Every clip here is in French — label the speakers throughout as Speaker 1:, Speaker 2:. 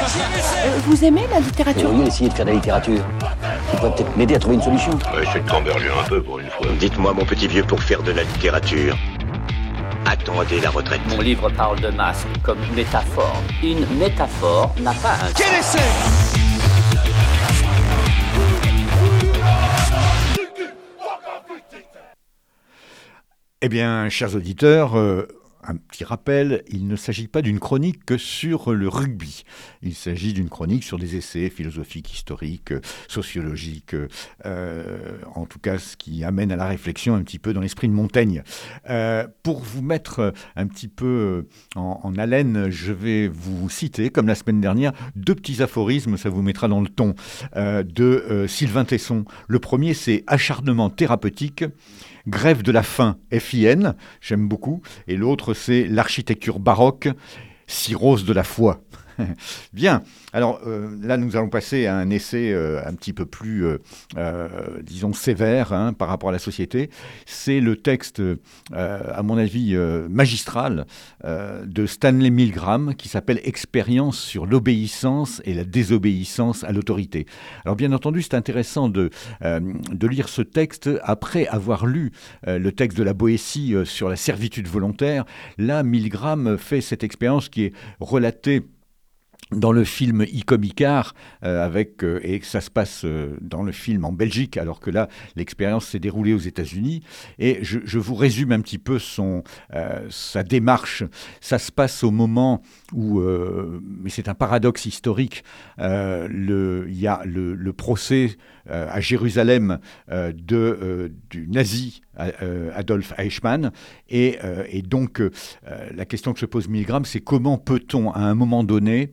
Speaker 1: Vous aimez la littérature ?
Speaker 2: Au lieu d'essayer de faire de la littérature, vous pourrez peut-être m'aider à trouver une solution.
Speaker 3: Essayez de camberger un peu pour une fois.
Speaker 4: Dites-moi, mon petit vieux, pour faire de la littérature, attendez la retraite.
Speaker 5: Mon livre parle de masque comme métaphore. Une métaphore n'a pas un...
Speaker 6: Quel essai ?
Speaker 7: Eh bien, chers auditeurs, un petit rappel, il ne s'agit pas d'une chronique que sur le rugby. Il s'agit d'une chronique sur des essais philosophiques, historiques, sociologiques, en tout cas ce qui amène à la réflexion un petit peu dans l'esprit de Montaigne. Pour vous mettre un petit peu en haleine, je vais vous citer, comme la semaine dernière, 2 petits aphorismes, ça vous mettra dans le ton, de Sylvain Tesson. Le premier, c'est « acharnement thérapeutique ». Grève de la faim, FIN, j'aime beaucoup. Et l'autre, c'est l'architecture baroque, cirrhose de la foi. Bien, alors là nous allons passer à un essai un petit peu plus, disons, sévère par rapport à la société. C'est le texte, à mon avis, magistral de Stanley Milgram qui s'appelle « Expérience sur l'obéissance et la désobéissance à l'autorité ». Alors bien entendu, c'est intéressant de lire ce texte après avoir lu le texte de la Boétie sur la servitude volontaire. Là, Milgram fait cette expérience qui est relatée dans le film Icôme Icare, et ça se passe dans le film en Belgique, alors que là, l'expérience s'est déroulée aux États-Unis. Et je vous résume un petit peu sa démarche. Ça se passe au moment où, mais c'est un paradoxe historique, il y a le procès à Jérusalem du nazi Adolf Eichmann. Et donc, la question que se pose Milgram, c'est comment peut-on, à un moment donné,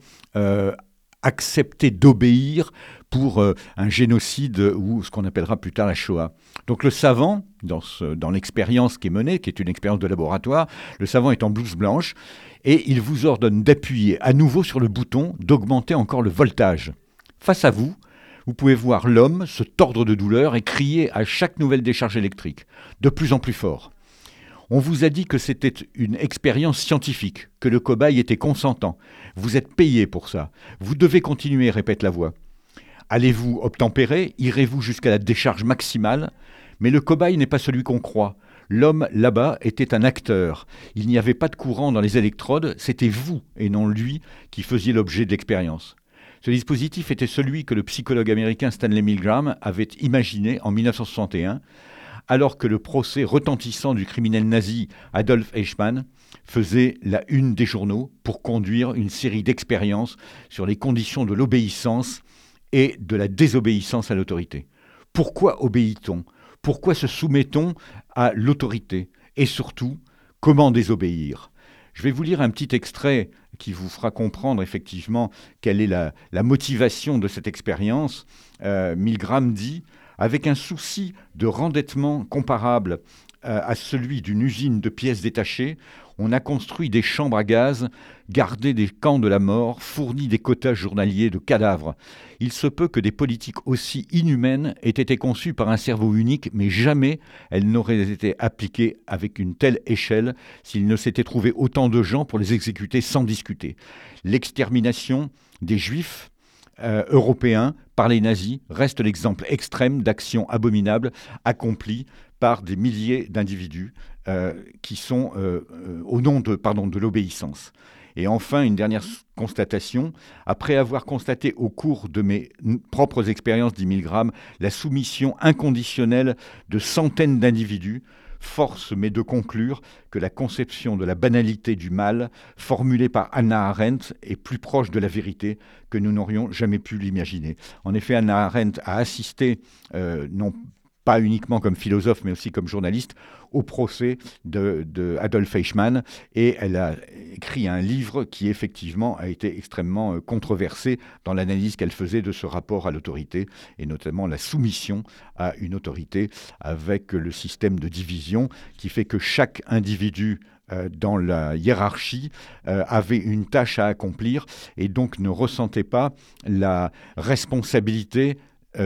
Speaker 7: accepter d'obéir pour un génocide ou ce qu'on appellera plus tard la Shoah. Donc le savant, dans l'expérience qui est menée, qui est une expérience de laboratoire, le savant est en blouse blanche et il vous ordonne d'appuyer à nouveau sur le bouton, d'augmenter encore le voltage. Face à vous, vous pouvez voir l'homme se tordre de douleur et crier à chaque nouvelle décharge électrique, de plus en plus fort. On vous a dit que c'était une expérience scientifique, que le cobaye était consentant. Vous êtes payé pour ça. Vous devez continuer, répète la voix. Allez-vous obtempérer? Irez-vous jusqu'à la décharge maximale? Mais le cobaye n'est pas celui qu'on croit. L'homme, là-bas, était un acteur. Il n'y avait pas de courant dans les électrodes, c'était vous, et non lui, qui faisiez l'objet de l'expérience. Ce dispositif était celui que le psychologue américain Stanley Milgram avait imaginé en 1961, alors que le procès retentissant du criminel nazi Adolf Eichmann faisait la une des journaux pour conduire une série d'expériences sur les conditions de l'obéissance et de la désobéissance à l'autorité. Pourquoi obéit-on? Pourquoi se soumet-on à l'autorité? Et surtout, comment désobéir? Je vais vous lire un petit extrait qui vous fera comprendre effectivement quelle est la motivation de cette expérience. Milgram dit « Avec un souci de rendettement comparable à celui d'une usine de pièces détachées, on a construit des chambres à gaz, gardé des camps de la mort, fourni des quotas journaliers de cadavres. Il se peut que des politiques aussi inhumaines aient été conçues par un cerveau unique, mais jamais elles n'auraient été appliquées avec une telle échelle s'il ne s'était trouvé autant de gens pour les exécuter sans discuter. L'extermination des Juifs européens par les nazis reste l'exemple extrême d'actions abominables accomplies par des milliers d'individus qui sont au nom de l'obéissance. Et enfin, une dernière constatation. Après avoir constaté au cours de mes propres expériences, dit Milgram, la soumission inconditionnelle de centaines d'individus, force m'est de conclure que la conception de la banalité du mal, formulée par Hannah Arendt, est plus proche de la vérité que nous n'aurions jamais pu l'imaginer. En effet, Hannah Arendt a assisté, non pas uniquement comme philosophe, mais aussi comme journaliste, au procès de Adolf Eichmann, et elle a écrit un livre qui effectivement a été extrêmement controversé dans l'analyse qu'elle faisait de ce rapport à l'autorité, et notamment la soumission à une autorité avec le système de division qui fait que chaque individu dans la hiérarchie avait une tâche à accomplir et donc ne ressentait pas la responsabilité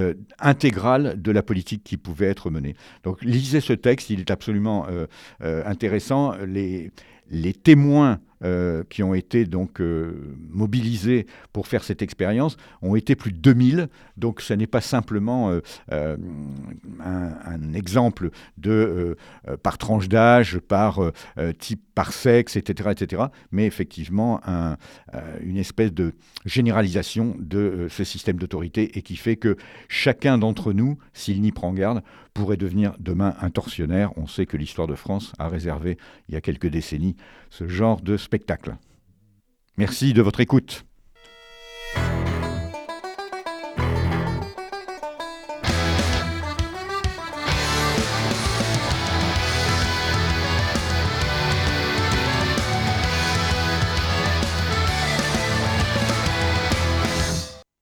Speaker 7: intégrale de la politique qui pouvait être menée. Donc lisez ce texte, il est absolument intéressant. Les témoins qui ont été donc mobilisés pour faire cette expérience ont été plus de 2000. Donc ce n'est pas simplement un exemple de par tranche d'âge, par type, par sexe, etc., mais effectivement une espèce de généralisation de ce système d'autorité et qui fait que chacun d'entre nous, s'il n'y prend garde, pourrait devenir demain un tortionnaire. On sait que l'histoire de France a réservé, il y a quelques décennies, ce genre de spectacle. Merci de votre écoute.